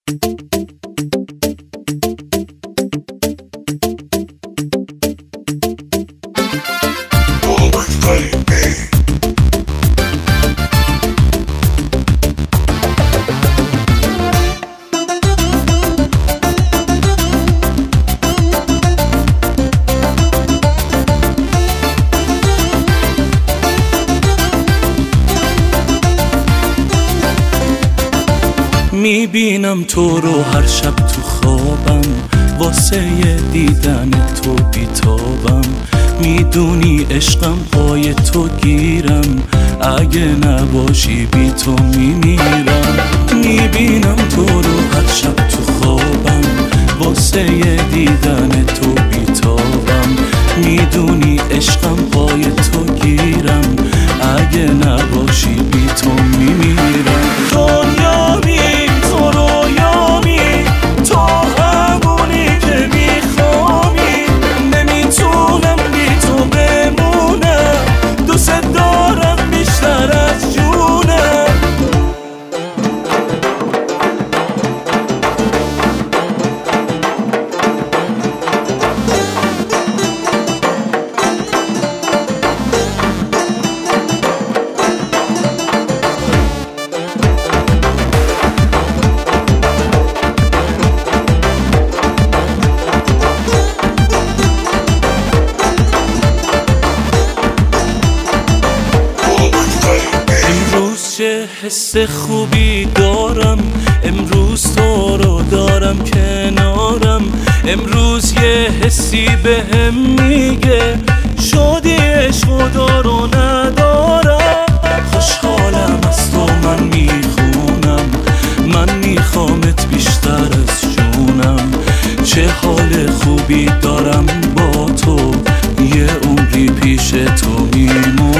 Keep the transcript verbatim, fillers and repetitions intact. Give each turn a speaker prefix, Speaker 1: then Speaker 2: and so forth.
Speaker 1: میبینم تو رو هر شب تو خوابم، واسه دیدن تو بیتابم. میدونی عشقم پای تو گیرم، اگه نباشی بی تو میمیرم. میبینم تو رو هر شب تو خوابم، واسه دیدن تو بیتابم. میدونی عشقم پای تو گیرم، اگه نباشی بی تو میمیرم. دنیا بی تو رویامی، تو همونی که میخوامی. نمیتونم بی تو بمونم، دوست دارم بیشتر از جونم. چه حس خوبی دارم امروز، تو رو دارم کنارم. امروز یه حسی بهم میگه شدی عشق خدا رو ندارم. خوشحالم از تو من میخونم، من میخوامت بیشتر از جونم. چه حال خوبی دارم با تو، یه عمری پیش تو میمونم.